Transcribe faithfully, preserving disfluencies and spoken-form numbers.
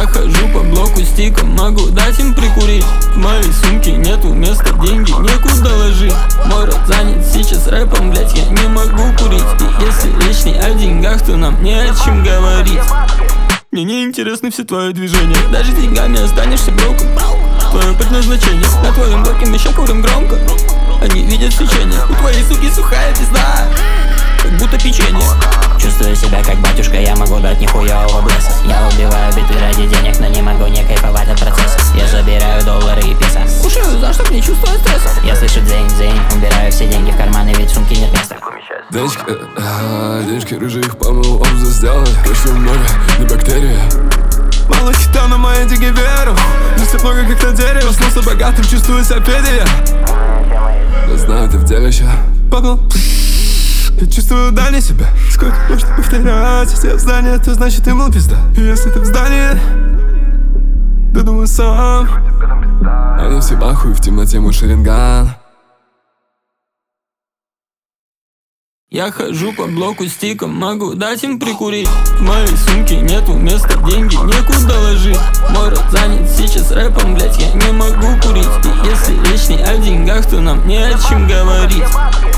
Я хожу по блоку стиком, могу дать им прикурить. В моей сумке нету места, деньги некуда ложить. Мой рот занят сейчас рэпом, блять, я не могу курить. И если речь не о деньгах, то нам не о чем говорить. Мне не интересны все твои движения, даже с деньгами останешься броком. Твое предназначение, на твоем блоке мы ща курим громко. Они видят свечение, у твоей суки сухая пизда, как будто печенье. Чувствую себя как батюшка, я могу дать нихуевого блесса. Я убиваю биты ради денег, но не могу не кайфовать от процесса. Я забираю доллары и песо. Кушаю за чтоб не чувствовать стресса. Я слышу дзень-дзень, убираю все деньги в карманы, ведь в сумке нет места. Денежки, э, э, денежки рыжих помыл, обзор сделал. Конечно много, не бактерия. Мало хита, но мои деньги веру. Мыслей много, как на дерево. Проснулся богатым, чувствую себя педия. Я знаю, ты в деле еще. Попал. Я чувствую дальше себя. Сколько можно повторять? Если я в здании, то значит ты мол пизда. И если ты в здании, да думаю сам. Они все в ахуе, в темноте мой шеринган. Я хожу по блоку стиком, могу дать им прикурить. В моей сумке нету места, деньги некуда ложить. Мой рот занят сейчас рэпом, блять, я не могу курить. И если речь не о деньгах, то нам не о чем говорить.